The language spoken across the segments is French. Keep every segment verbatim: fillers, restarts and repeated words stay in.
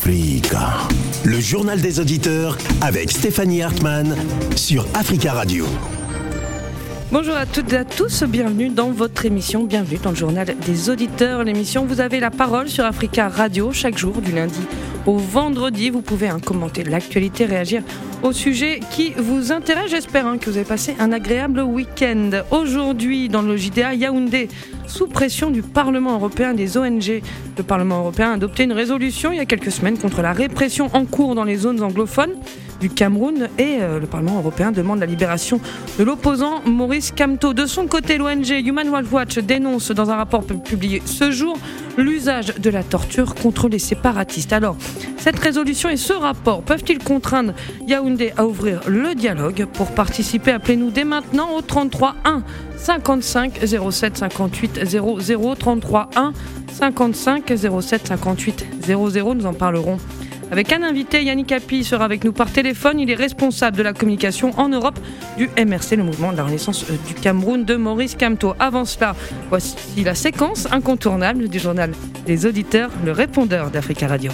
Africa. Le journal des auditeurs avec Stéphanie Hartmann sur Africa Radio. Bonjour à toutes et à tous, bienvenue dans votre émission, bienvenue dans le journal des auditeurs. L'émission, vous avez la parole sur Africa Radio chaque jour du lundi au vendredi. Vous pouvez hein, commenter l'actualité, réagir au sujet qui vous intéresse. J'espère hein, que vous avez passé un agréable week-end. Aujourd'hui, dans le J D A Yaoundé, sous pression du Parlement européen, des O N G, le Parlement européen a adopté une résolution il y a quelques semaines contre la répression en cours dans les zones anglophones du Cameroun et euh, le Parlement européen demande la libération de l'opposant Maurice Kamto. De son côté, l'O N G Human Rights Watch dénonce dans un rapport publié ce jour l'usage de la torture contre les séparatistes. Alors, cette résolution et ce rapport peuvent-ils contraindre Yaoundé à ouvrir le dialogue? Pour participer, appelez-nous dès maintenant au trente-trois un cinquante-cinq zéro sept cinquante-huit zéro zéro, trente-trois un cinquante-cinq zéro sept cinquante-huit zéro zéro. Nous en parlerons avec un invité. Yannick Api sera avec nous par téléphone. Il est responsable de la communication en Europe du M R C, le mouvement de la Renaissance du Cameroun de Maurice Kamto. Avant cela, voici la séquence incontournable du journal des auditeurs, le répondeur d'Africa Radio.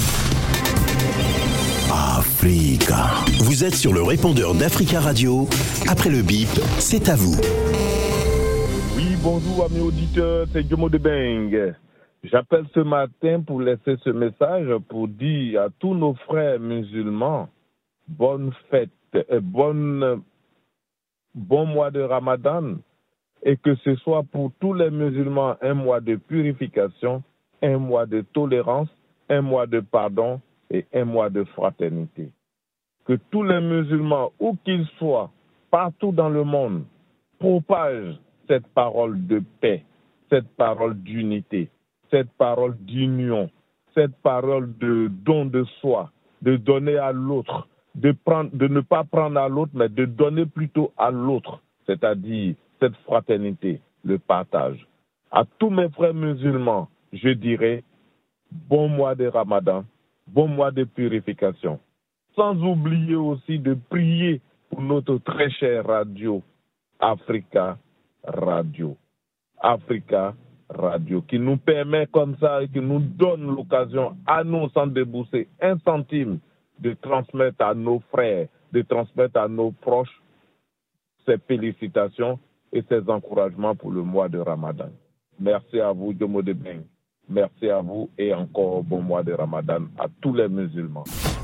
Africa. Vous êtes sur le répondeur d'Africa Radio. Après le bip, c'est à vous. Oui, bonjour amis auditeurs, c'est Jomo de Beng. J'appelle ce matin pour laisser ce message pour dire à tous nos frères musulmans bonne fête, euh, bonne, bon mois de Ramadan, et que ce soit pour tous les musulmans un mois de purification, un mois de tolérance, un mois de pardon et un mois de fraternité. Que tous les musulmans, où qu'ils soient, partout dans le monde, propagent cette parole de paix, cette parole d'unité, cette parole d'union, cette parole de don de soi, de donner à l'autre, de, prendre, de ne pas prendre à l'autre, mais de donner plutôt à l'autre, c'est-à-dire cette fraternité, le partage. À tous mes frères musulmans, je dirais bon mois de Ramadan, bon mois de purification. Sans oublier aussi de prier pour notre très chère radio, Africa Radio. Africa Radio, qui nous permet comme ça et qui nous donne l'occasion à nous, sans débourser un centime, de transmettre à nos frères, de transmettre à nos proches ces félicitations et ces encouragements pour le mois de Ramadan. Merci à vous, Jomo de Beng. Merci à vous et encore bon mois de Ramadan à tous les musulmans.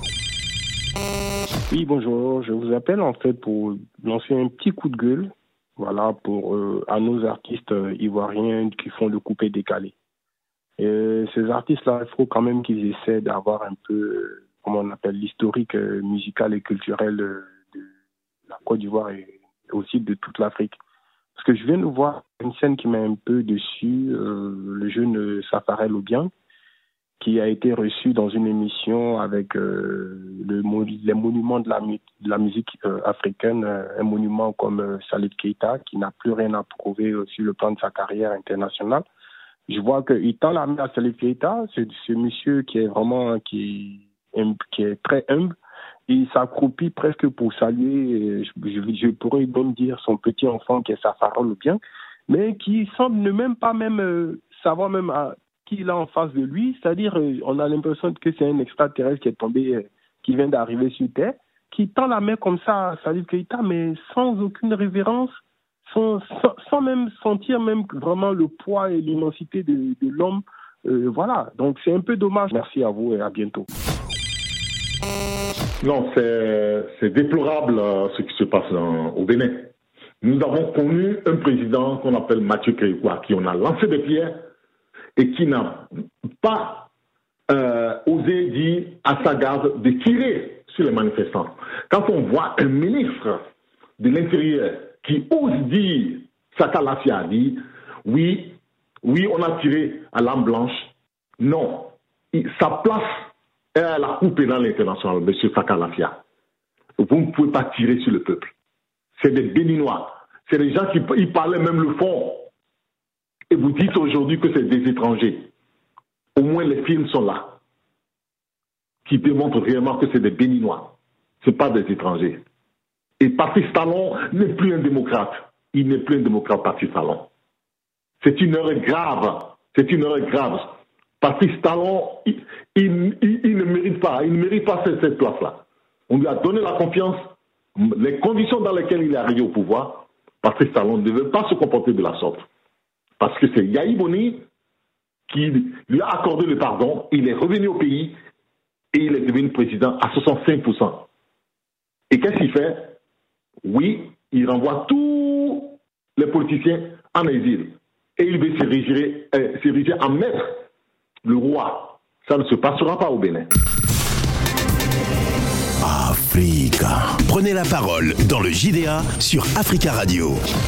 Oui, bonjour. Je vous appelle en fait pour lancer un petit coup de gueule. Voilà, pour euh, à nos artistes euh, ivoiriens qui font le coupé-décalé. Et ces artistes-là, il faut quand même qu'ils essaient d'avoir un peu, euh, comment on appelle, l'historique euh, musical et culturel euh, de la Côte d'Ivoire et aussi de toute l'Afrique. Parce que je viens de voir une scène qui m'a un peu déçu, euh, le jeune Safarel Obiang, qui a été reçu dans une émission avec euh, le, les monuments de la, de la musique euh, africaine, euh, un monument comme euh, Salif Keita, qui n'a plus rien à prouver euh, sur le plan de sa carrière internationale. Je vois qu'il tend la main à Salif Keita, c'est ce monsieur qui est vraiment qui, qui est très humble, et il s'accroupit presque pour saluer, je, je, je pourrais même dire son petit enfant qui est Safarel Obiang, mais qui semble ne même pas même euh, savoir même à, qui il a en face de lui, c'est-à-dire euh, on a l'impression que c'est un extraterrestre qui est tombé, euh, qui vient d'arriver sur Terre, qui tend la main comme ça à Salif Keita, mais sans aucune révérence, sans, sans, sans même sentir même vraiment le poids et l'immensité de, de l'homme. Euh, voilà, donc c'est un peu dommage. Merci à vous et à bientôt. Non, c'est, c'est déplorable euh, ce qui se passe dans, au Bénin. Nous avons connu un président qu'on appelle Mathieu Kérékoua, qui on a lancé des pierres et qui n'a pas euh, osé dire à sa garde de tirer sur les manifestants. Quand on voit un ministre de l'Intérieur qui ose dire, Saka Lafia a dit, oui, oui, on a tiré à l'arme blanche. Non, il, sa place est à la Cour pénale internationale, M. Saka Lafia. Vous ne pouvez pas tirer sur le peuple. C'est des Béninois. C'est des gens qui ils parlaient même le fond. Et vous dites aujourd'hui que c'est des étrangers. Au moins les films sont là, qui démontrent réellement que c'est des Béninois. Ce n'est pas des étrangers. Et Patrice Talon n'est plus un démocrate. Il n'est plus un démocrate, Patrice Talon. C'est une heure grave. C'est une heure grave. Patrice Talon, il, il, il, il ne mérite pas, il ne mérite pas cette, cette place-là. On lui a donné la confiance, les conditions dans lesquelles il est arrivé au pouvoir. Patrice Talon ne devait pas se comporter de la sorte. Parce que c'est Yahi Boni qui lui a accordé le pardon, il est revenu au pays et il est devenu président à soixante-cinq pour cent. Et qu'est-ce qu'il fait? Oui, il renvoie tous les politiciens en exil. Et il veut s'ériger, euh, s'ériger en maître, le roi. Ça ne se passera pas au Bénin. Africa. Prenez la parole dans le J D A sur Africa Radio.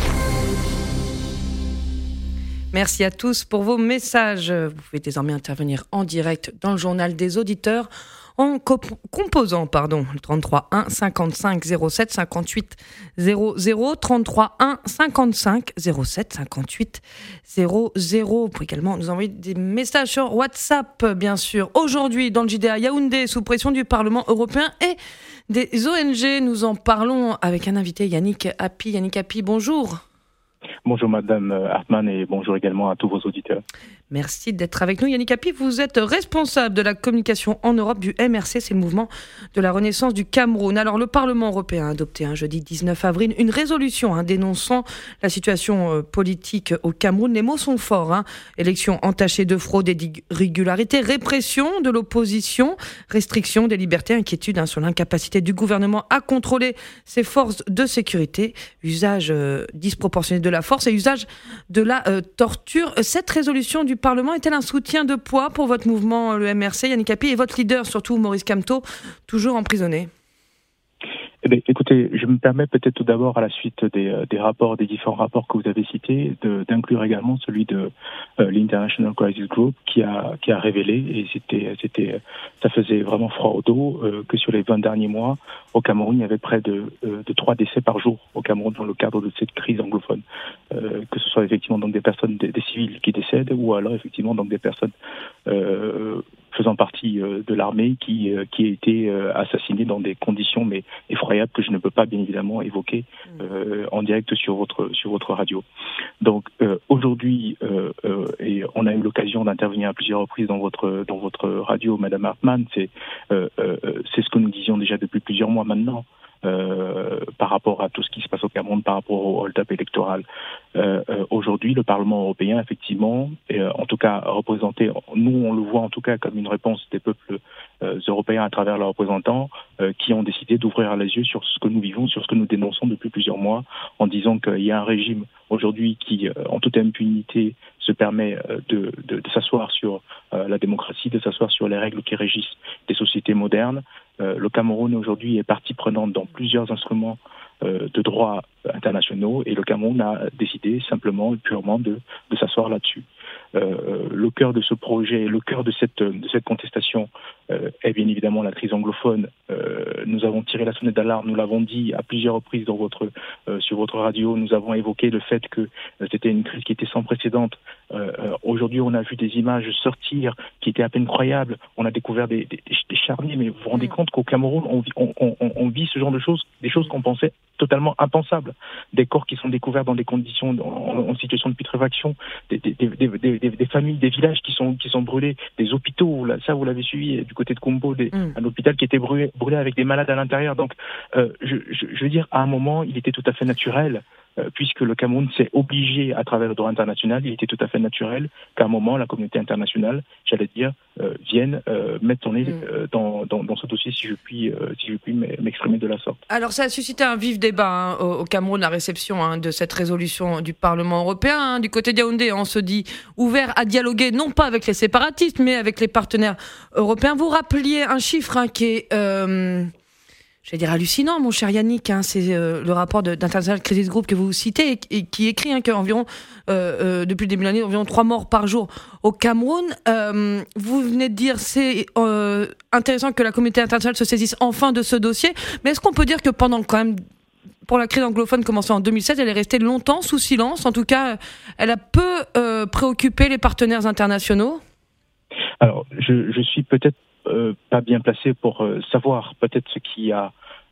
Merci à tous pour vos messages. Vous pouvez désormais intervenir en direct dans le journal des auditeurs en comp- composant pardon, le trente-trois un cinquante-cinq zéro sept cinquante-huit zéro zéro, trente-trois un cinquante-cinq zéro sept cinquante-huit zéro zéro. Vous pouvez également nous envoyer des messages sur WhatsApp, bien sûr. Aujourd'hui, dans le J D A Yaoundé, sous pression du Parlement européen et des O N G, nous en parlons avec un invité, Yannick Hapi. Yannick Hapi, bonjour. Bonjour Madame Hartmann et bonjour également à tous vos auditeurs. Merci d'être avec nous. Yannick Hapi, vous êtes responsable de la communication en Europe du M R C, c'est le mouvement de la Renaissance du Cameroun. Alors le Parlement européen a adopté un jeudi dix-neuf avril une résolution hein, dénonçant la situation euh, politique au Cameroun. Les mots sont forts. Hein. Élections entachées de fraude et d'irrégularité, répression de l'opposition, restriction des libertés, inquiétude hein, sur l'incapacité du gouvernement à contrôler ses forces de sécurité, usage euh, disproportionné de la force et usage de la euh, torture. Cette résolution du Parlement est-elle un soutien de poids pour votre mouvement, le M R C, Yannick Hapi, et votre leader, surtout Maurice Kamto, toujours emprisonné? Eh bien, écoutez, je me permets peut-être tout d'abord, à la suite des, des rapports, des différents rapports que vous avez cités, de, d'inclure également celui de euh, l'International Crisis Group qui a qui a révélé, et c'était c'était ça faisait vraiment froid au dos, euh, que sur les vingt derniers mois au Cameroun, il y avait près de euh, de trois décès par jour au Cameroun dans le cadre de cette crise anglophone, euh, que ce soit effectivement donc des personnes, des, des civils qui décèdent, ou alors effectivement donc des personnes euh, faisant partie euh, de l'armée qui euh, qui a été euh, assassiné dans des conditions mais effroyables que je ne peux pas bien évidemment évoquer euh, en direct sur votre sur votre radio. Donc euh, aujourd'hui euh, euh, et on a eu l'occasion d'intervenir à plusieurs reprises dans votre dans votre radio, Madame Hartmann. C'est euh, euh, c'est ce que nous disions déjà depuis plusieurs mois maintenant. Euh, par rapport à tout ce qui se passe au Cameroun, par rapport au hold-up électoral. Euh, euh, aujourd'hui, le Parlement européen, effectivement, et, euh, en tout cas représenté, nous on le voit en tout cas comme une réponse des peuples euh, européens à travers leurs représentants, euh, qui ont décidé d'ouvrir les yeux sur ce que nous vivons, sur ce que nous dénonçons depuis plusieurs mois, en disant qu'il y a un régime aujourd'hui qui, euh, en toute impunité, se permet euh, de, de, de s'asseoir sur euh, la démocratie, de s'asseoir sur les règles qui régissent des sociétés modernes. Euh, le Cameroun aujourd'hui est partie prenante dans plusieurs instruments euh, de droit internationaux, et le Cameroun a décidé simplement et purement de, de s'asseoir là-dessus. Euh, le cœur de ce projet, le cœur de cette, de cette contestation euh, est bien évidemment la crise anglophone. Euh, nous avons tiré la sonnette d'alarme, nous l'avons dit à plusieurs reprises dans votre, euh, sur votre radio, nous avons évoqué le fait que euh, c'était une crise qui était sans précédent. Euh, euh, aujourd'hui, on a vu des images sortir qui étaient à peine croyables. On a découvert des, des, des charniers, mais vous vous rendez compte qu'au Cameroun, on, on, on, on vit ce genre de choses, des choses qu'on pensait totalement impensables. Des corps qui sont découverts dans des conditions, en, en situation de putréfaction, des, des, des, des, des, des familles, des villages qui sont, qui sont brûlés, des hôpitaux, là, ça vous l'avez suivi du côté de Kombo, des, mm. un hôpital qui était brûlé, brûlé avec des malades à l'intérieur. Donc, euh, je, je, je veux dire, à un moment, il était tout à fait naturel, euh, puisque le Cameroun s'est obligé à travers le droit international, il était tout à fait naturel qu'à un moment, la communauté internationale, j'allais dire, euh, vienne euh, mettre son nez mm. euh, dans, dans, dans ce dossier, si je puis, euh, si je puis m'exprimer de la sorte. Alors, ça a suscité un vif débat hein, au, au Cameroun, la réception hein, de cette résolution du Parlement européen. Hein, du côté de Yaoundé, on se dit ouvert à dialoguer, non pas avec les séparatistes, mais avec les partenaires européens. Vous rappeliez un chiffre hein, qui est... Euh Je vais dire hallucinant, mon cher Yannick, hein, c'est euh, le rapport de, d'International Crisis Group que vous citez et, et qui écrit hein, qu'environ, euh, euh, depuis le début de l'année, environ trois morts par jour au Cameroun. Euh, vous venez de dire c'est euh, intéressant que la communauté internationale se saisisse enfin de ce dossier, mais est-ce qu'on peut dire que pendant quand même, pour la crise anglophone commencée en deux mille sept, elle est restée longtemps sous silence, en tout cas, elle a peu euh, préoccupé les partenaires internationaux? Alors, je, je suis peut-être Euh, pas bien placé pour euh, savoir peut-être ce qui a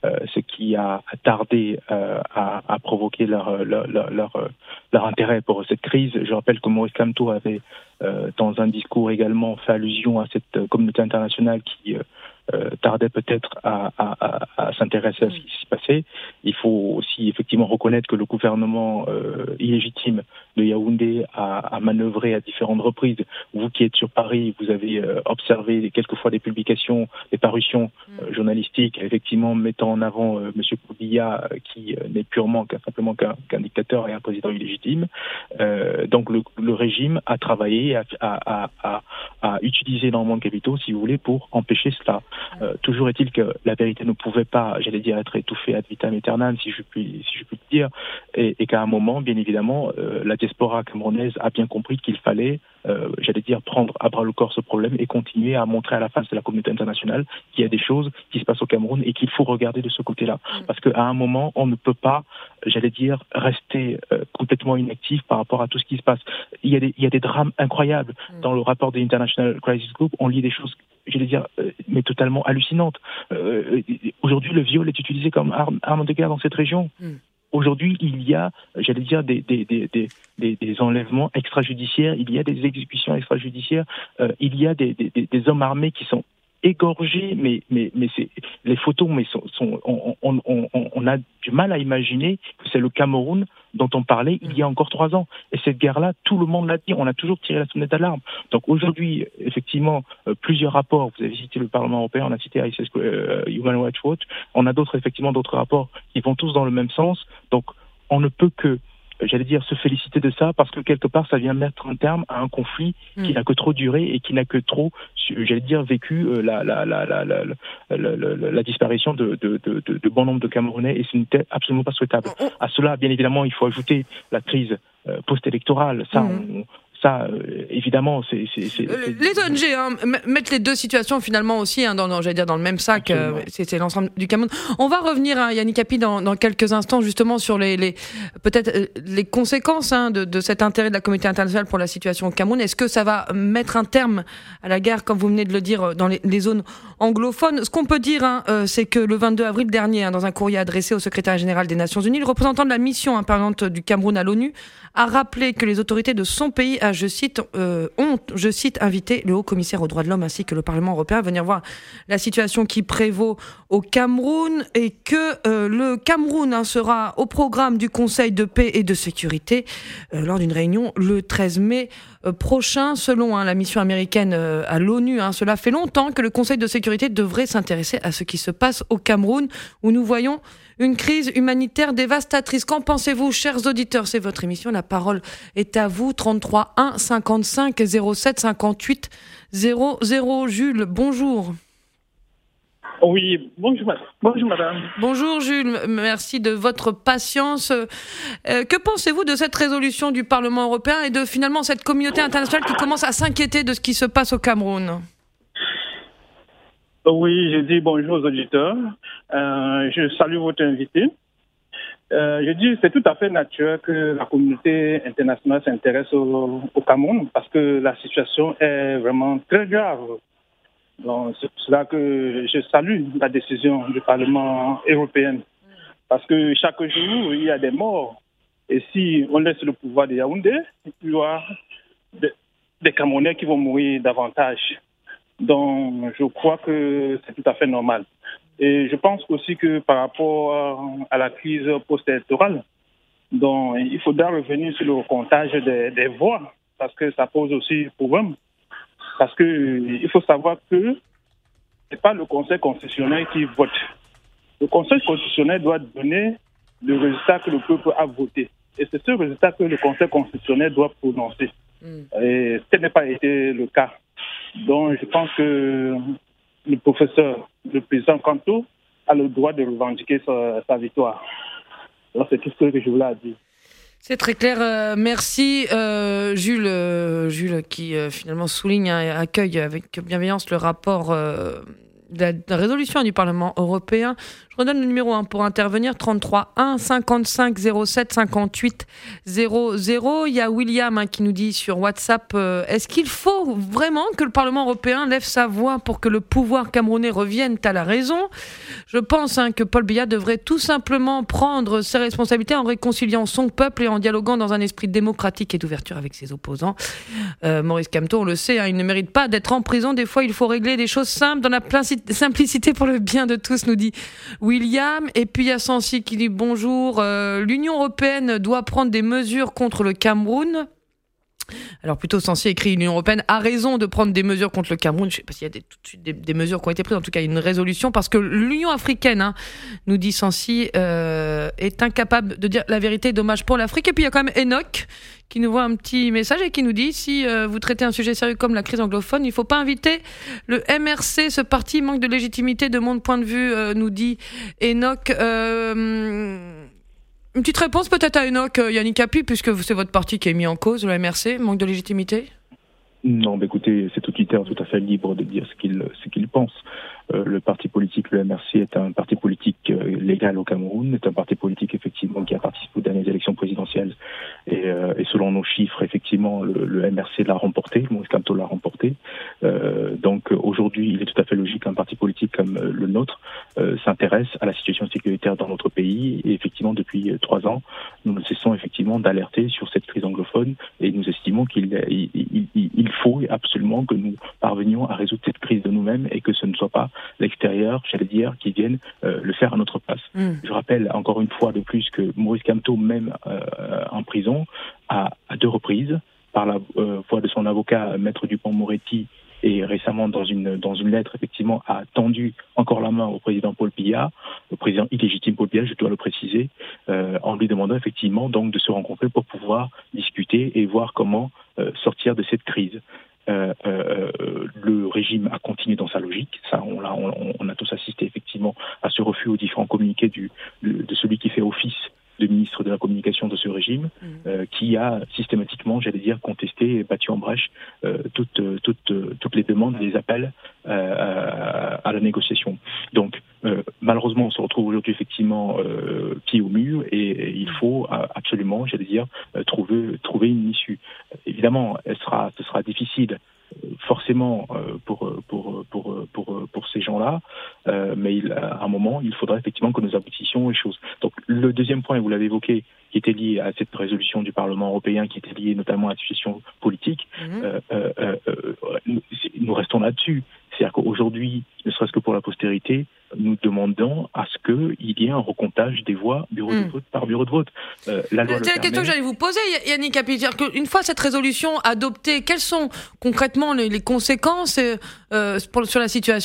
euh, ce qui a tardé euh, à, à provoquer leur, leur, leur, leur, leur intérêt pour cette crise. Je rappelle que Maurice Kamto avait, euh, dans un discours également, fait allusion à cette communauté internationale qui... Euh, Euh, tardait peut-être à, à, à, à s'intéresser à ce qui s'y passait. Il faut aussi effectivement reconnaître que le gouvernement euh, illégitime de Yaoundé a, a manœuvré à différentes reprises. Vous qui êtes sur Paris, vous avez euh, observé quelquefois des publications, des parutions euh, journalistiques, effectivement mettant en avant euh, M. Koubiya, euh, qui euh, n'est purement qu'un, simplement qu'un, qu'un dictateur et un président illégitime. Euh, donc le, le régime a travaillé, a, a, a, a utilisé énormément de capitaux, si vous voulez, pour empêcher cela. Euh, toujours est-il que la vérité ne pouvait pas, j'allais dire, être étouffée ad vitam aeternam, si je puis, si je puis le dire, et, et qu'à un moment, bien évidemment, euh, la diaspora camerounaise a bien compris qu'il fallait, euh, j'allais dire, prendre à bras le corps ce problème et continuer à montrer à la face de la communauté internationale qu'il y a des choses qui se passent au Cameroun et qu'il faut regarder de ce côté-là. Parce qu'à un moment, on ne peut pas, j'allais dire, rester euh, complètement inactif par rapport à tout ce qui se passe. Il y a des, il y a des drames incroyables. Dans le rapport de l'International Crisis Group, on lit des choses, j'allais dire, euh, mais totalement hallucinantes. Euh, aujourd'hui, le viol est utilisé comme arme, arme de guerre dans cette région. Mm. Aujourd'hui, il y a, j'allais dire, des, des, des, des, des, des enlèvements extrajudiciaires, il y a des exécutions extrajudiciaires, euh, il y a des, des, des hommes armés qui sont égorgés, mais, mais, mais c'est, les photos, mais sont, sont, on, on, on, on a du mal à imaginer que c'est le Cameroun dont on parlait il y a encore trois ans. Et cette guerre-là, tout le monde l'a dit, on a toujours tiré la sonnette d'alarme. Donc aujourd'hui, effectivement, euh, plusieurs rapports, vous avez cité le Parlement européen, on a cité I C S, euh, Human Rights Watch, on a d'autres, effectivement, d'autres rapports qui vont tous dans le même sens. Donc on ne peut que, j'allais dire, se féliciter de ça, parce que quelque part, ça vient mettre un terme à un conflit mmh. qui n'a que trop duré et qui n'a que trop, j'allais dire, vécu euh, la, la, la, la, la, la, la, la, la disparition de, de, de, de, de bon nombre de Camerounais, et ce n'était absolument pas souhaitable. Mmh. À cela, bien évidemment, il faut ajouter la crise euh, post-électorale. Ça, mmh. on, ça, euh, évidemment, c'est... c'est, c'est, c'est... Les O N G, hein, mettre les deux situations finalement aussi, hein, dans, dans, j'allais dire, dans le même sac, euh, c'est, c'est l'ensemble du Cameroun. On va revenir, hein, Yannick Api, dans, dans quelques instants, justement, sur les, les peut-être euh, les conséquences hein, de, de cet intérêt de la communauté internationale pour la situation au Cameroun. Est-ce que ça va mettre un terme à la guerre, comme vous venez de le dire, dans les, les zones anglophones? Ce qu'on peut dire, hein, euh, c'est que le vingt-deux avril dernier, hein, dans un courrier adressé au secrétaire général des Nations Unies, le représentant de la mission hein, permanente du Cameroun à l'ONU a rappelé que les autorités de son pays a, je cite, euh, ont, je cite, invité le haut-commissaire aux droits de l'homme ainsi que le Parlement européen à venir voir la situation qui prévaut au Cameroun, et que euh, le Cameroun hein, sera au programme du Conseil de paix et de sécurité euh, lors d'une réunion le treize mai euh, prochain. Selon hein, la mission américaine euh, à l'ONU, hein, cela fait longtemps que le Conseil de sécurité devrait s'intéresser à ce qui se passe au Cameroun, où nous voyons une crise humanitaire dévastatrice. Qu'en pensez-vous, chers auditeurs? C'est votre émission, la parole est à vous. trente-trois un cinquante-cinq zéro sept cinquante-huit zéro zéro. Jules, bonjour. Oui, bonjour madame. Bonjour madame. Bonjour Jules, merci de votre patience. Euh, que pensez-vous de cette résolution du Parlement européen et de finalement cette communauté internationale qui commence à s'inquiéter de ce qui se passe au Cameroun? Oui, je dis bonjour aux auditeurs. Euh, je salue votre invité. Euh, je dis c'est tout à fait naturel que la communauté internationale s'intéresse au, au Cameroun, parce que la situation est vraiment très grave. Donc, c'est pour cela que je salue la décision du Parlement européen, parce que chaque jour, il y a des morts. Et si on laisse le pouvoir de Yaoundé, il y aura des, des Camerounais qui vont mourir davantage. Donc, je crois que c'est tout à fait normal. Et je pense aussi que par rapport à la crise post-électorale, donc, il faudra revenir sur le comptage des, des voix, parce que ça pose aussi problème. Parce qu'il faut savoir que ce n'est pas le Conseil constitutionnel qui vote. Le Conseil constitutionnel doit donner le résultat que le peuple a voté. Et c'est ce résultat que le Conseil constitutionnel doit prononcer. Mm. Et ce n'est pas été le cas. Donc, je pense que le professeur, le président Kamto, a le droit de revendiquer sa, sa victoire. Alors, c'est tout ce que je voulais dire. C'est très clair. Euh, merci, euh, Jules, euh, Jules, qui euh, finalement souligne, hein, et accueille avec bienveillance le rapport euh, la, la résolution du Parlement européen. Je redonne le numéro hein, pour intervenir, trente-trois un cinquante-cinq zéro sept cinquante-huit zéro zéro. Il y a William hein, qui nous dit sur WhatsApp, euh, est-ce qu'il faut vraiment que le Parlement européen lève sa voix pour que le pouvoir camerounais revienne à la raison ? Je pense hein, que Paul Biya devrait tout simplement prendre ses responsabilités en réconciliant son peuple et en dialoguant dans un esprit démocratique et d'ouverture avec ses opposants. Euh, Maurice Kamto, on le sait, hein, il ne mérite pas d'être en prison. Des fois, il faut régler des choses simples dans la simplicité pour le bien de tous, nous dit William. Et puis il y a Sansi qui dit bonjour, euh, l'Union européenne doit prendre des mesures contre le Cameroun. Alors plutôt Sansi écrit l'Union européenne a raison de prendre des mesures contre le Cameroun. Je ne sais pas s'il y a des, tout de suite des, des mesures qui ont été prises, en tout cas une résolution, parce que l'Union africaine, hein, nous dit Sansi, euh, est incapable de dire la vérité, dommage pour l'Afrique. Et puis il y a quand même Enoch qui nous voit un petit message et qui nous dit si euh, vous traitez un sujet sérieux comme la crise anglophone, il ne faut pas inviter le M R C, ce parti manque de légitimité de mon point de vue, euh, nous dit Enoch. Euh, une petite réponse peut-être à Enoch, Yannick Api, puisque c'est votre parti qui est mis en cause, le M R C, manque de légitimité ? Non, bah écoutez, c'est auditeur tout à fait libre de dire ce qu'il ce qu'il pense. Euh, le parti politique, le M R C, est un parti politique euh, légal au Cameroun, est un parti politique effectivement qui a participé aux dernières élections présidentielles et, euh, et selon nos chiffres, effectivement, le, le M R C l'a remporté, Maurice Kamto l'a remporté. Euh, donc aujourd'hui, il est tout à fait logique qu'un parti politique comme euh, le nôtre euh, s'intéresse à la situation sécuritaire dans notre pays et effectivement depuis euh, trois ans, nous ne cessons effectivement d'alerter sur cette crise anglophone et nous estimons qu'il il, il, il, il faut absolument que nous parvenions à résoudre cette crise de nous-mêmes et que ce ne soit pas l'extérieur, j'allais dire, qui viennent euh, le faire à notre place. Mmh. Je rappelle encore une fois de plus que Maurice Kamto, même euh, en prison, a à deux reprises, par la euh, voix de son avocat, Maître Dupont-Moretti, et récemment dans une dans une lettre, effectivement, a tendu encore la main au président Paul Biya, au président illégitime Paul Biya, je dois le préciser, euh, en lui demandant effectivement donc de se rencontrer pour pouvoir discuter et voir comment euh, sortir de cette crise. Euh, euh, le régime a continué dans sa logique. Ça, on, l'a, on, on a tous assisté effectivement à ce refus aux différents communiqués du, de celui qui fait office de ministre de la communication de ce régime, mmh. euh, qui a systématiquement, j'allais dire, contesté et battu en brèche euh, toutes, toutes, toutes les demandes, les appels euh, à la négociation. Donc, euh, malheureusement, on se retrouve aujourd'hui effectivement euh, pied au mur et, et il faut euh, absolument, j'allais dire, euh, trouver, trouver une issue. Évidemment, elle sera, ce sera difficile forcément euh, pour, pour, pour, pour, pour ces gens-là, euh, mais il, à un moment, il faudra effectivement que nous aboutissions aux choses. Donc le deuxième point, vous l'avez évoqué, qui était lié à cette résolution du Parlement européen, qui était lié notamment à la situation politique, mmh. euh, euh, euh, nous, nous restons là-dessus. C'est-à-dire qu'aujourd'hui, ne serait-ce que pour la postérité, nous demandons à ce qu'il y ait un recomptage des voix bureau mmh. de vote par bureau de vote. Euh, la loi c'est la question que j'allais vous poser, Yannick Api. Une fois cette résolution adoptée, quelles sont concrètement les, les conséquences euh, pour, sur la situation ?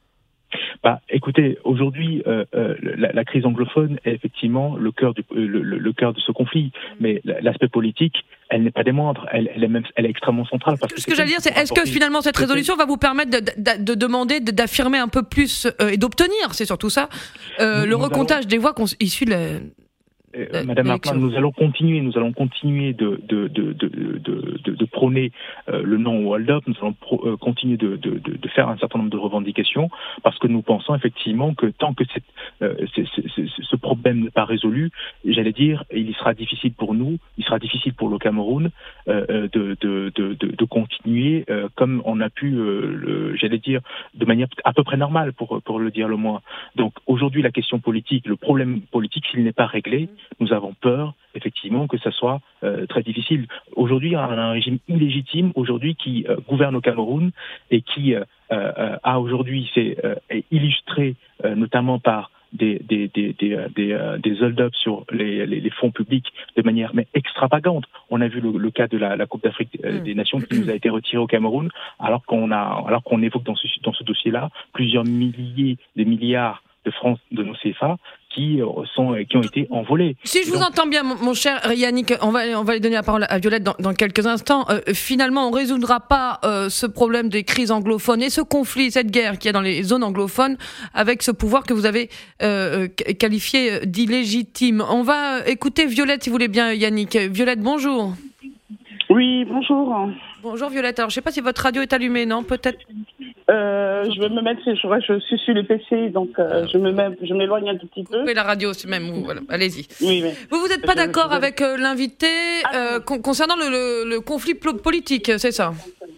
Bah, écoutez, aujourd'hui, euh, euh, la, la crise anglophone est effectivement le cœur du, le, le, le cœur de ce conflit. Mais l'aspect politique, elle n'est pas des moindres. Elle, elle est même, elle est extrêmement centrale. Parce que ce que j'allais dire, c'est est-ce que finalement cette résolution va vous permettre de, de, de demander, de, d'affirmer un peu plus euh, et d'obtenir, c'est surtout ça, euh, le recomptage allons... des voix issues de la. Euh, Madame Martin, nous allons continuer, nous allons continuer de de de de de, de, de prôner euh, le non au hold-up. Nous allons pro, euh, continuer de, de de de faire un certain nombre de revendications parce que nous pensons effectivement que tant que cette, euh, c'est, c'est, c'est, ce problème n'est pas résolu, j'allais dire, il sera difficile pour nous, il sera difficile pour le Cameroun euh, de, de de de de continuer euh, comme on a pu, euh, le, j'allais dire, de manière à peu près normale pour pour le dire le moins. Donc aujourd'hui, la question politique, le problème politique, s'il n'est pas réglé, nous avons peur, effectivement, que ça soit euh, très difficile. Aujourd'hui, on a un régime illégitime, aujourd'hui, qui euh, gouverne au Cameroun et qui euh, euh, a aujourd'hui, c'est euh, illustré euh, notamment par des des des des des, euh, des hold-up sur les, les les fonds publics de manière mais extravagante. On a vu le, le cas de la, la Coupe d'Afrique euh, des Nations qui nous a été retirée au Cameroun, alors qu'on a alors qu'on évoque dans ce dans ce dossier-là plusieurs milliers de milliards de francs de nos C F A qui sont qui ont été envolés. Si je vous donc... entends bien, mon cher Yannick, on va on va lui donner la parole à Violette dans, dans quelques instants. Euh, finalement, on résoudra pas euh, ce problème des crises anglophones et ce conflit, cette guerre qu'il y a dans les zones anglophones avec ce pouvoir que vous avez euh, qualifié d'illégitime. On va écouter Violette, si vous voulez bien, Yannick. Violette, bonjour. Oui, bonjour. Bonjour Violette. Alors, je sais pas si votre radio est allumée, non ? Peut-être. Euh, je vais me mettre, je, je suis sur le P C, donc euh, je me mets, je m'éloigne un tout petit peu. Oui, la radio, c'est même vous. Voilà. Allez-y. Oui, mais vous, vous n'êtes pas je, d'accord je... avec euh, l'invité euh, con- concernant le, le, le conflit politique, c'est ça?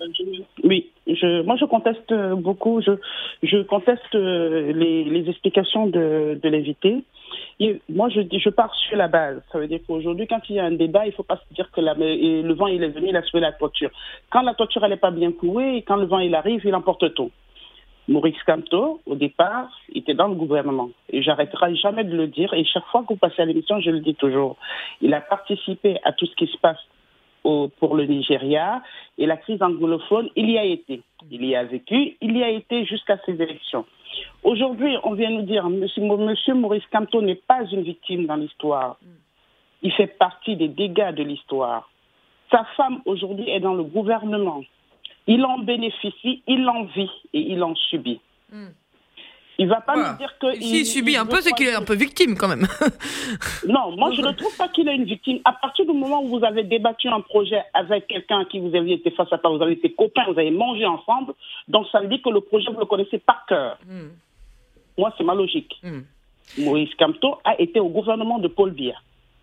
Oui. Je, moi, je conteste beaucoup. Je, je conteste les, les explications de, de l'invité. Et moi, je dis, je pars sur la base. Ça veut dire qu'aujourd'hui, quand il y a un débat, il ne faut pas se dire que la, le vent il est venu, il a sauvé la toiture. Quand la toiture elle n'est pas bien clouée, et quand le vent il arrive, il emporte tout. Maurice Kamto, au départ, était dans le gouvernement. Et j'arrêterai jamais de le dire. Et chaque fois que vous passez à l'émission, je le dis toujours. Il a participé à tout ce qui se passe au, pour le Nigeria. Et la crise anglophone, il y a été. Il y a vécu. Il y a été jusqu'à ces élections. Aujourd'hui, on vient nous dire, monsieur, monsieur Maurice Kamto n'est pas une victime dans l'histoire. Il fait partie des dégâts de l'histoire. Sa femme, aujourd'hui, est dans le gouvernement. Il en bénéficie, il en vit et il en subit. Mm. Il ne va pas voilà. nous dire que... S'il il subit il un peu, c'est qu'il est un peu victime quand même. Non, moi je ne trouve pas qu'il est une victime. À partir du moment où vous avez débattu un projet avec quelqu'un à qui vous aviez été face à face, vous avez été copains, vous avez mangé ensemble, donc ça veut dire que le projet, vous le connaissez par cœur. Mm. Moi, c'est ma logique. Mm. Maurice Kamto a été au gouvernement de Paul Biya.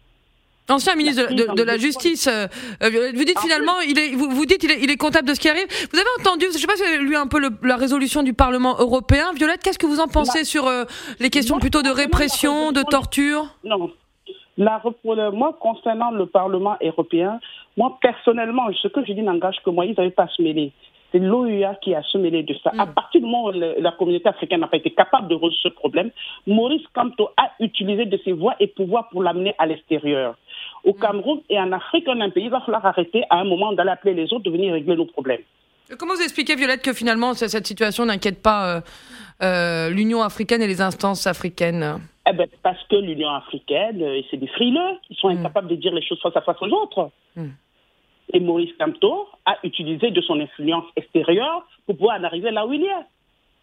Ancien ministre de, de, de la Justice, euh, vous dites finalement, il est, vous, vous dites il est, il est comptable de ce qui arrive. Vous avez entendu, je ne sais pas si vous avez lu un peu le, la résolution du Parlement européen. Violette, qu'est-ce que vous en pensez bah, sur euh, les questions moi, plutôt de répression, de torture? Non. La, moi, concernant le Parlement européen, moi, personnellement, ce que je dis n'engage que moi, ils n'avaient pas à se mêler. C'est l'O U A qui a se mêlé de ça. Mm. À partir du moment où le, la communauté africaine n'a pas été capable de résoudre ce problème, Maurice Kamto a utilisé de ses voix et pouvoirs pour l'amener à l'extérieur. Au Cameroun et en Afrique, on a un pays, il va falloir arrêter à un moment d'aller appeler les autres de venir régler nos problèmes. Comment vous expliquez, Violette, que finalement cette situation n'inquiète pas euh, euh, l'Union africaine et les instances africaines? Eh ben, parce que l'Union africaine, euh, c'est des frileux, ils sont mm. incapables de dire les choses face à face aux autres. Mm. Et Maurice Kamto a utilisé de son influence extérieure pour pouvoir en arriver là où il est.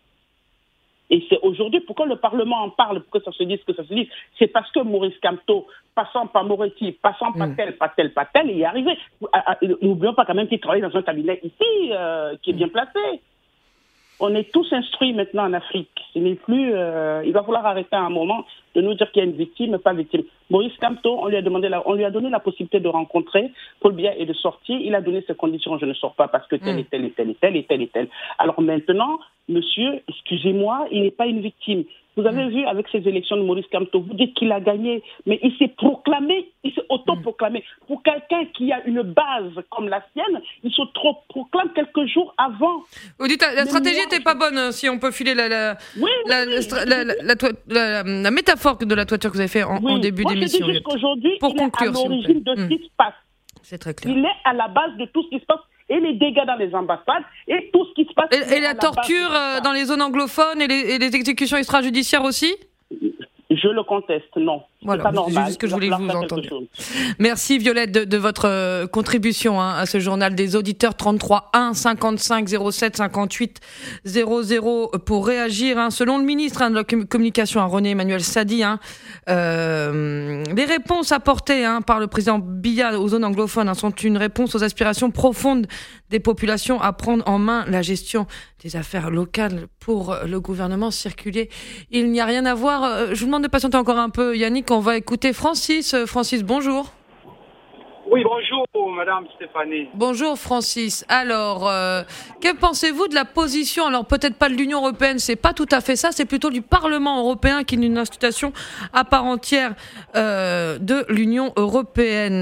Et c'est aujourd'hui, pourquoi le Parlement en parle, pourquoi ça se dit ce que ça se dit, c'est parce que Maurice Kamto, passant par Moretti, passant par mm. tel, par tel, par tel, il est arrivé. N'oublions pas quand même qu'il travaille dans un cabinet ici, euh, qui est bien placé. On est tous instruits maintenant en Afrique. Ce n'est plus, euh, il va falloir arrêter à un moment de nous dire qu'il y a une victime, pas victime. Maurice Kamto, on lui a demandé, la, on lui a donné la possibilité de rencontrer Paul Biya et de sortir. Il a donné ses conditions. Je ne sors pas parce que tel mm. et tel et tel et tel et tel et tel. Alors maintenant, monsieur, excusez-moi, il n'est pas une victime. Vous avez mm. vu avec ces élections de Maurice Kamto, vous dites qu'il a gagné, mais il s'est proclamé, il s'est auto-proclamé. Mm. Pour quelqu'un qui a une base comme la sienne, il se proclame quelques jours avant. Vous dites la stratégie n'était pas bonne, si on peut filer la, la, oui, la, oui, la, la, la, la, la, la, la métaphore de la toiture que vous avez fait en, oui. en début Moi, d'émission. Je dis qu'aujourd'hui, pour il conclure, est à l'origine de ce qui se passe. C'est très clair. Il est à la base de tout ce qui se passe. Et les dégâts dans les ambassades, et tout ce qui se passe... Et, et la torture euh, dans les zones anglophones, et les, et les exécutions extrajudiciaires aussi? Je le conteste, non. Voilà, c'est pas normal. C'est juste ce que je voulais vous entendre. Merci Violette de, de votre euh, contribution hein, à ce journal des auditeurs. Trente-trois un cinquante-cinq zéro sept cinquante-huit zéro zéro pour réagir. Hein. Selon le ministre hein, de la communication, hein, René Emmanuel Sadi, hein, euh, les réponses apportées hein, par le président Biya aux zones anglophones hein, sont une réponse aux aspirations profondes des populations à prendre en main la gestion des affaires locales pour le gouvernement circuler. Il n'y a rien à voir. Je vous demande de patienter encore un peu, Yannick. On va écouter Francis. Francis, bonjour. Oui, bonjour, Madame Stéphanie. Bonjour, Francis. Alors, euh, que pensez-vous de la position, alors peut-être pas de l'Union européenne, c'est pas tout à fait ça, c'est plutôt du Parlement européen qui est une institution à part entière euh, de l'Union européenne.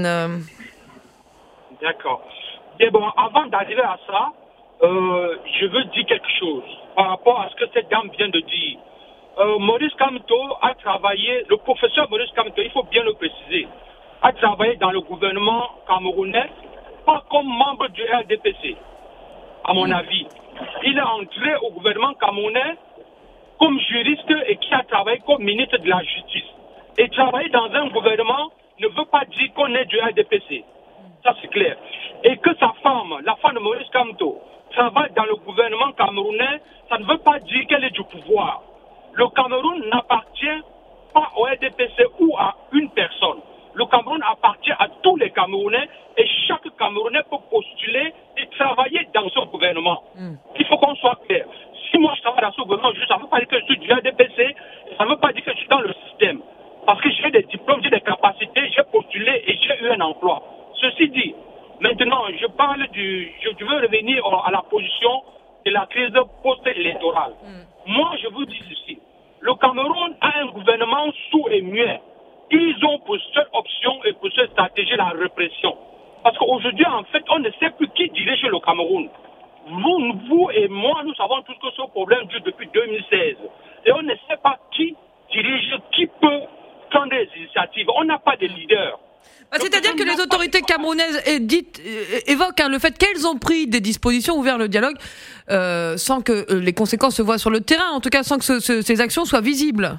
D'accord. Et bon, avant d'arriver à ça, euh, je veux dire quelque chose par rapport à ce que cette dame vient de dire. Euh, Maurice Kamto a travaillé, le professeur Maurice Kamto, il faut bien le préciser, a travaillé dans le gouvernement camerounais, pas comme membre du R D P C, à mon avis. Il est entré au gouvernement camerounais comme juriste et qui a travaillé comme ministre de la Justice. Et travailler dans un gouvernement ne veut pas dire qu'on est du R D P C. Ça, c'est clair. Et que sa femme, la femme de Maurice Kamto, travaille dans le gouvernement camerounais, ça ne veut pas dire qu'elle est du pouvoir. Le Cameroun n'appartient pas au R D P C ou à une personne. Le Cameroun appartient à tous les Camerounais et chaque Camerounais peut postuler et travailler dans ce gouvernement. Mm. Il faut qu'on soit clair. Si moi je travaille dans ce gouvernement, ça ne veut pas dire que je suis du R D P C, ça ne veut pas dire que je suis dans le système. Parce que j'ai des diplômes, j'ai des capacités, j'ai postulé et j'ai eu un emploi. Ceci dit, maintenant, je parle du. Je, je veux revenir à la position de la crise post-électorale. Mm. Moi, je vous dis ceci. Le Cameroun a un gouvernement sourd et muet. Ils ont pour seule option et pour seule stratégie la répression. Parce qu'aujourd'hui, en fait, on ne sait plus qui dirige le Cameroun. Vous, vous et moi, nous savons tous que ce problème dure depuis deux mille seize. Et on ne sait pas qui dirige, qui peut prendre des initiatives. On n'a pas de leader. Bah, c'est-à-dire que les autorités camerounaises dites, évoquent hein, le fait qu'elles ont pris des dispositions, ouvert le dialogue, euh, sans que les conséquences se voient sur le terrain, en tout cas sans que ce, ce, ces actions soient visibles.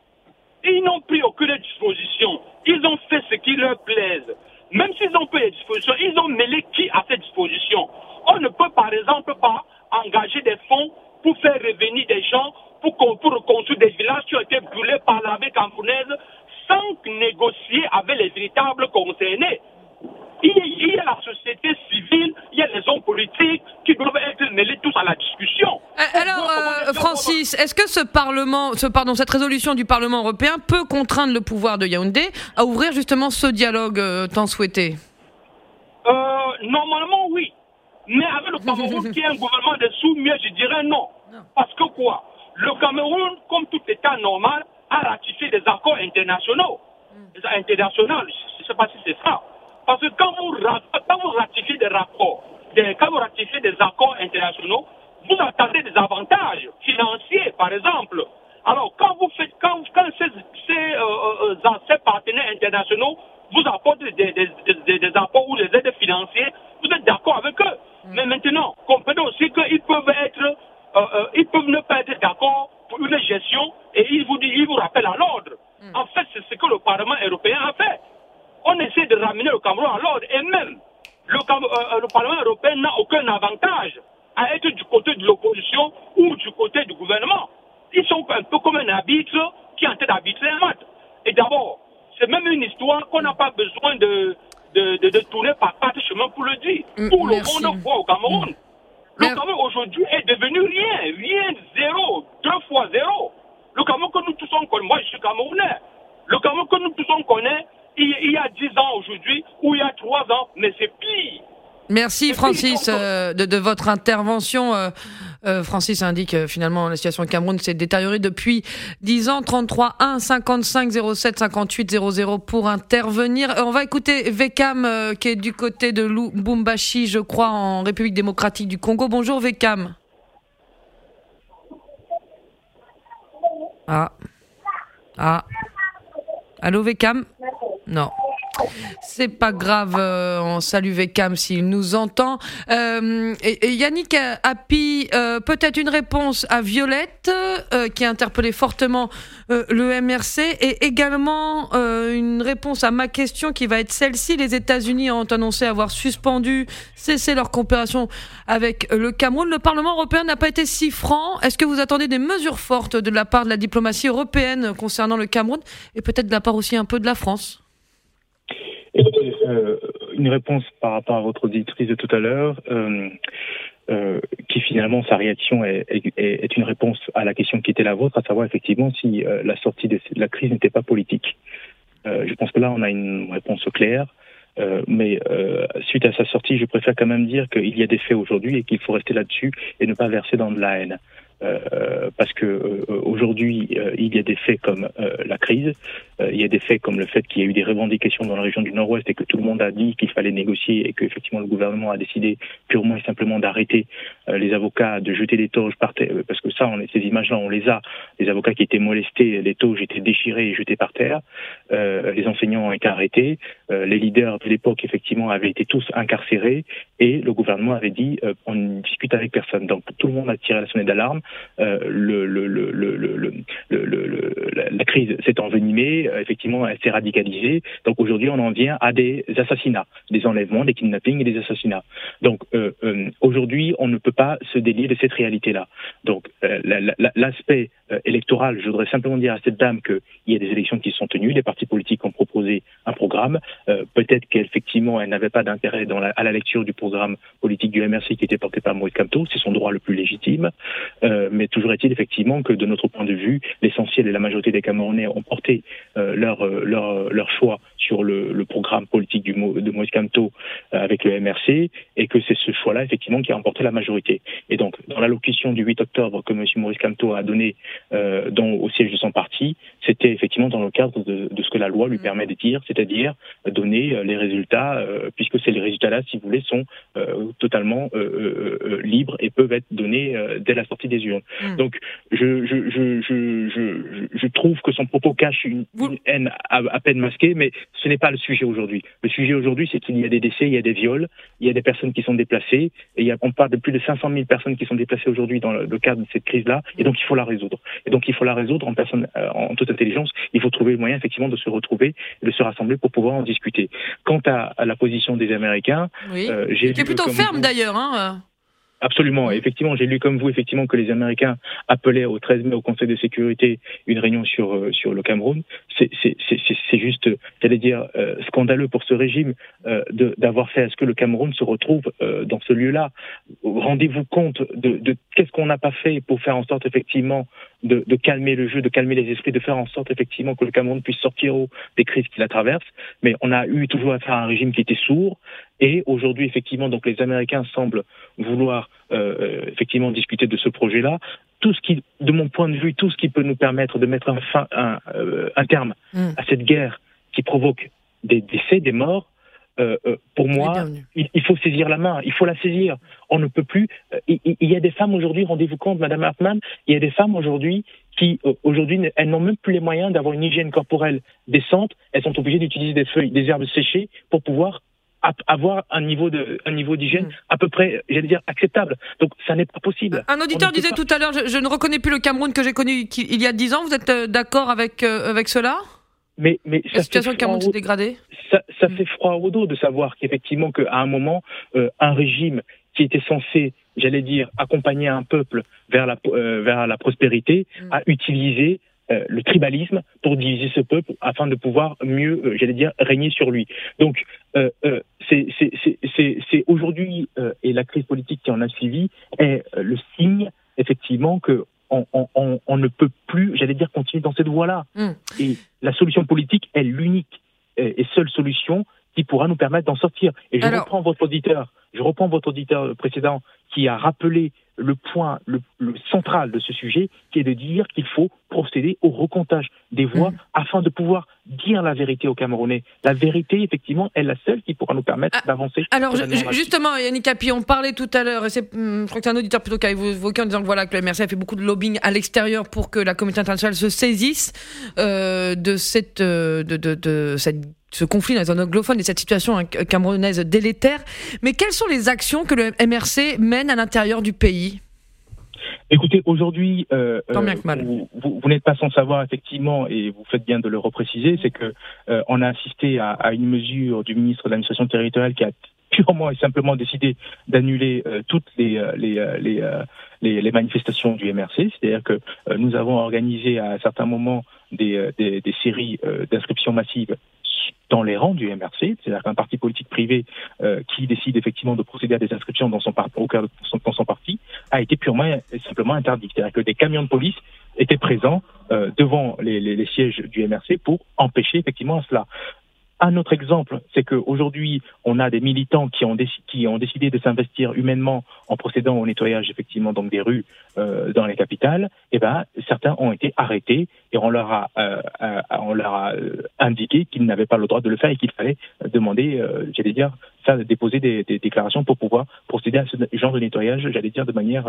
Ils n'ont pris aucune disposition. Ils ont fait ce qui leur plaise. Même s'ils ont pris des dispositions, ils ont mêlé qui à ces dispositions. On ne peut par exemple pas engager des fonds pour faire revenir des gens, pour, pour reconstruire des villages qui ont été brûlés par l'armée camerounaise sans négocier avec les véritables concernés. Il y a la société civile, il y a les hommes politiques qui doivent être mêlés tous à la discussion. Alors, euh, Francis, est-ce que ce Parlement, ce, pardon, cette résolution du Parlement européen peut contraindre le pouvoir de Yaoundé à ouvrir justement ce dialogue euh, tant souhaité ? euh, Normalement, oui. Mais avec le Cameroun qui est un gouvernement de soumis, je dirais non. non. Parce que quoi ? Le Cameroun, comme tout État normal, a ratifié des accords internationaux. Des internationaux, je ne sais pas si c'est ça. Parce que quand vous, quand vous ratifiez des accords, des, quand vous ratifiez des accords internationaux, vous attendez des avantages financiers, par exemple. Alors, quand vous faites, quand, quand ces, ces, euh, euh, ces partenaires internationaux vous apportent des, des, des, des apports ou des aides financières, vous êtes d'accord avec eux. Mm. Mais maintenant, comprenez aussi qu'ils peuvent être, euh, euh, ils peuvent ne pas être d'accord pour une gestion et ils vous, ils vous rappellent à l'ordre. Mm. En fait, c'est ce que le Parlement européen a fait. On essaie de ramener le Cameroun à l'ordre et même le, euh, le Parlement européen n'a aucun avantage à être du côté de l'opposition ou du côté du gouvernement. Ils sont un peu comme un arbitre qui est en train d'arbitrer un match. Et d'abord, c'est même une histoire qu'on n'a pas besoin de, de, de, de tourner par quatre chemins pour le dire. Mmh, Tout merci. Le monde voit au Cameroun. Mmh. Le Cameroun aujourd'hui est devenu rien, rien, zéro, deux fois zéro. Le Cameroun que nous tous on connaît, moi je suis Camerounais. Le Cameroun que nous tous on connaît, il, il y a dix ans aujourd'hui, ou il y a trois ans, mais c'est pire. Merci Francis euh, de, de votre intervention. Euh, euh, Francis indique euh, finalement la situation au Cameroun s'est détériorée depuis dix ans. trente-trois un cinquante-cinq zéro sept cinquante-huit zéro zéro pour intervenir. Euh, on va écouter Vekam euh, qui est du côté de Lubumbashi, je crois, en République démocratique du Congo. Bonjour Vekam. Ah. Ah. Allô Vekam ? Non. C'est pas grave, euh, on salue Vekam s'il nous entend. Euh, et, et Yannick Hapi, euh, peut-être une réponse à Violette, euh, qui a interpellé fortement euh, le M R C, et également euh, une réponse à ma question qui va être celle-ci. Les États-Unis ont annoncé avoir suspendu, cessé leur coopération avec le Cameroun. Le Parlement européen n'a pas été si franc. Est-ce que vous attendez des mesures fortes de la part de la diplomatie européenne concernant le Cameroun, et peut-être de la part aussi un peu de la France ? Écoutez, euh, une réponse par rapport à votre auditrice de tout à l'heure, euh, euh, qui finalement sa réaction est, est, est une réponse à la question qui était la vôtre, à savoir effectivement si euh, la sortie de la crise n'était pas politique. Euh, je pense que là on a une réponse claire, euh, mais euh, suite à sa sortie, je préfère quand même dire qu'il y a des faits aujourd'hui et qu'il faut rester là-dessus et ne pas verser dans de la haine. Euh, parce que euh, aujourd'hui euh, il y a des faits comme euh, la crise, euh, il y a des faits comme le fait qu'il y a eu des revendications dans la région du Nord-Ouest et que tout le monde a dit qu'il fallait négocier et que effectivement le gouvernement a décidé purement et simplement d'arrêter euh, les avocats, de jeter des toges par terre, parce que ça, on, ces images-là, on les a. Les avocats qui étaient molestés, les toges étaient déchirés et jetés par terre. Euh, les enseignants ont été arrêtés. Euh, les leaders de l'époque effectivement avaient été tous incarcérés et le gouvernement avait dit euh, on ne discute avec personne. Donc tout le monde a tiré la sonnette d'alarme. Euh, le, le, le, le, le, le, le, la, la crise s'est envenimée, euh, effectivement, elle s'est radicalisée. Donc aujourd'hui, on en vient à des assassinats, des enlèvements, des kidnappings et des assassinats. Donc euh, euh, aujourd'hui, on ne peut pas se délier de cette réalité-là. Donc euh, la, la, l'aspect euh, électoral, je voudrais simplement dire à cette dame qu'il y a des élections qui sont tenues, les partis politiques ont proposé un programme. Euh, peut-être qu'effectivement, elle n'avait pas d'intérêt dans la, à la lecture du programme politique du M R C qui était porté par Maurice Kamto, c'est son droit le plus légitime. Euh, mais toujours est-il effectivement que de notre point de vue, l'essentiel et la majorité des Camerounais ont porté euh, leur, leur, leur choix sur le, le programme politique du, de Maurice Kamto euh, avec le M R C, et que c'est ce choix-là effectivement qui a emporté la majorité. Et donc, dans l'allocution du huit octobre que M. Maurice Kamto a donné euh, dans, au siège de son parti, c'était effectivement dans le cadre de, de ce que la loi lui permet de dire, c'est-à-dire donner euh, les résultats, euh, puisque ces résultats-là, si vous voulez, sont euh, totalement euh, euh, libres et peuvent être donnés euh, dès la sortie des urnes. Mmh. Donc, je, je, je, je, je, je trouve que son propos cache une, une haine à, à peine masquée, mais ce n'est pas le sujet aujourd'hui. Le sujet aujourd'hui, c'est qu'il y a des décès, il y a des viols, il y a des personnes qui sont déplacées, et il y a, on parle de plus de cinq cent mille personnes qui sont déplacées aujourd'hui dans le, le cadre de cette crise-là, et donc il faut la résoudre. Et donc il faut la résoudre en personne, euh, en toute intelligence. Il faut trouver le moyen effectivement de se retrouver, et de se rassembler pour pouvoir en discuter. Quant à, à la position des Américains, oui. euh, j'ai qui est plutôt ferme vous... d'ailleurs, hein. Absolument. Effectivement, j'ai lu comme vous effectivement que les Américains appelaient au treize mai au Conseil de sécurité une réunion sur euh, sur le Cameroun. C'est c'est c'est c'est juste, j'allais dire, euh, scandaleux pour ce régime euh, de d'avoir fait à ce que le Cameroun se retrouve euh, dans ce lieu-là. Rendez-vous compte de, de qu'est-ce qu'on n'a pas fait pour faire en sorte effectivement de, de calmer le jeu, de calmer les esprits, de faire en sorte effectivement que le Cameroun puisse sortir des crises qui la traversent. Mais on a eu toujours affaire à un régime qui était sourd. Et aujourd'hui, effectivement, donc les Américains semblent vouloir euh, effectivement discuter de ce projet-là. Tout ce qui, de mon point de vue, tout ce qui peut nous permettre de mettre un, fin, un, euh, un terme mmh. à cette guerre qui provoque des décès, des morts, euh, euh, pour moi, il, il faut saisir la main, il faut la saisir. On ne peut plus. Euh, il, il y a des femmes aujourd'hui, rendez-vous compte, Madame Hartmann, il y a des femmes aujourd'hui qui, euh, aujourd'hui, elles n'ont même plus les moyens d'avoir une hygiène corporelle décente. Elles sont obligées d'utiliser des feuilles, des herbes séchées pour pouvoir avoir un niveau de un niveau d'hygiène mmh. à peu près, j'allais dire, acceptable. Donc ça n'est pas possible. Un auditeur disait pas... tout à l'heure, je, je ne reconnais plus le Cameroun que j'ai connu il y a dix ans. Vous êtes euh, d'accord avec euh, avec cela ? Mais mais la situation du Cameroun s'est dégradée. Ça, ça mmh. fait froid au dos de savoir qu'effectivement qu'à un moment euh, un régime qui était censé, j'allais dire, accompagner un peuple vers la euh, vers la prospérité mmh. a utilisé Euh, le tribalisme pour diviser ce peuple afin de pouvoir mieux, euh, j'allais dire, régner sur lui. Donc, euh, euh, c'est, c'est, c'est, c'est, c'est aujourd'hui, euh, et la crise politique qui en a suivi, est euh, le signe, effectivement, que on, on, on ne peut plus, j'allais dire, continuer dans cette voie-là. Mm. Et la solution politique est l'unique et, et seule solution qui pourra nous permettre d'en sortir. Et je Alors... reprends votre auditeur, je reprends votre auditeur précédent qui a rappelé le point le, le central de ce sujet, qui est de dire qu'il faut procéder au recomptage des voix mmh. afin de pouvoir dire la vérité aux Camerounais. La vérité, effectivement, est la seule qui pourra nous permettre ah, d'avancer. Alors, je, justement, Yannick Capi, on parlait tout à l'heure, et c'est, je crois que c'est un auditeur plutôt qui a évoqué en disant que, voilà, que le M R C a fait beaucoup de lobbying à l'extérieur pour que la communauté internationale se saisisse euh, de cette, euh, de, de, de cette ce conflit dans les zones anglophones et cette situation camerounaise délétère. Mais quelles sont les actions que le M R C mène à l'intérieur du pays ? Écoutez, aujourd'hui, euh, Tant bien que mal. vous, vous, vous n'êtes pas sans savoir effectivement, et vous faites bien de le repréciser, c'est que euh, on a assisté à, à une mesure du ministre de l'administration territoriale qui a purement et simplement décidé d'annuler euh, toutes les les, les, les les manifestations du M R C. C'est-à-dire que euh, nous avons organisé à un certain moment des des, des séries euh, d'inscriptions massives dans les rangs du M R C, c'est-à-dire qu'un parti politique privé euh, qui décide effectivement de procéder à des inscriptions dans son, par- au cœur de son, dans son parti a été purement et simplement interdit. C'est-à-dire que des camions de police étaient présents euh, devant les, les, les sièges du M R C pour empêcher effectivement cela. Un autre exemple, c'est qu'aujourd'hui, on a des militants qui ont, déc- qui ont décidé de s'investir humainement en procédant au nettoyage effectivement donc des rues euh, dans les capitales. Et ben, certains ont été arrêtés et on leur a, euh, euh, on leur a euh, indiqué qu'ils n'avaient pas le droit de le faire et qu'il fallait demander, euh, j'allais dire, ça, déposer des, des déclarations pour pouvoir procéder à ce genre de nettoyage, j'allais dire de manière,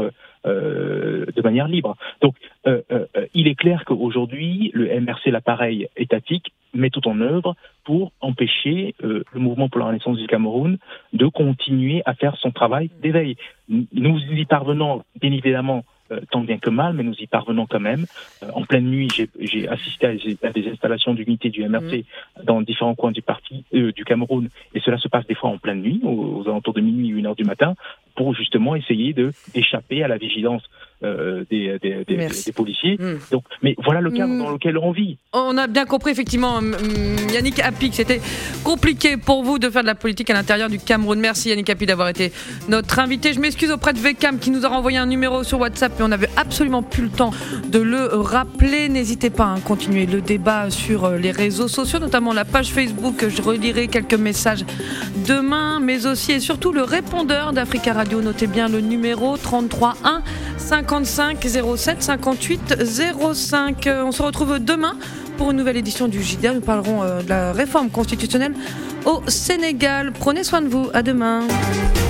euh, de manière libre. Donc, euh, euh, il est clair qu'aujourd'hui, le M R C, l'appareil étatique, met tout en œuvre pour empêcher euh, le mouvement pour la renaissance du Cameroun de continuer à faire son travail d'éveil. Nous y parvenons bien évidemment euh, tant bien que mal, mais nous y parvenons quand même. Euh, en pleine nuit, j'ai, j'ai assisté à des, à des installations d'unités du M R C mmh. dans différents coins du parti euh, du Cameroun, et cela se passe des fois en pleine nuit, aux, aux alentours de minuit ou une heure du matin, pour justement essayer de d'échapper à la vigilance euh, des, des, des, des policiers. Mmh. Donc, mais voilà le cadre mmh. dans lequel on vit. On a bien compris, effectivement, Yannick Api, que c'était compliqué pour vous de faire de la politique à l'intérieur du Cameroun. Merci Yannick Api d'avoir été notre invité. Je m'excuse auprès de Vekam qui nous a renvoyé un numéro sur WhatsApp, mais on n'avait absolument plus le temps de le rappeler. N'hésitez pas à continuer le débat sur les réseaux sociaux, notamment la page Facebook. Je relirai quelques messages demain, mais aussi et surtout le répondeur d'Africa Radio. Notez bien le numéro trente-trois un cinquante-cinq zéro sept cinquante-huit zéro cinq. On se retrouve demain pour une nouvelle édition du J D A. Nous parlerons de la réforme constitutionnelle au Sénégal. Prenez soin de vous. À demain.